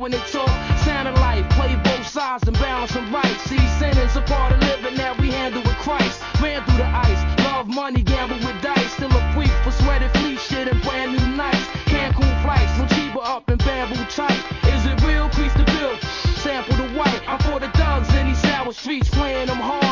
when they talk. Sound of life, play both sides and balance them right. See, sinning's a part of living that we handle with Christ. Ran through the ice, love money, gamble with dice. Still a freak for sweated fleece shit and brand new nights. Cancun flights, no cheaper up and bamboo tight. Is it real? Crease the bill, sample the white. I'm for the thugs in these sour streets, playing them hard.